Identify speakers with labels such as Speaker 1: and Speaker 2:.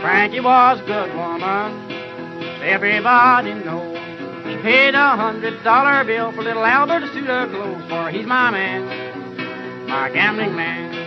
Speaker 1: Frankie was a good woman, everybody knows. She paid $100 bill for little Albert to suit her clothes, for he's my man, my gambling man.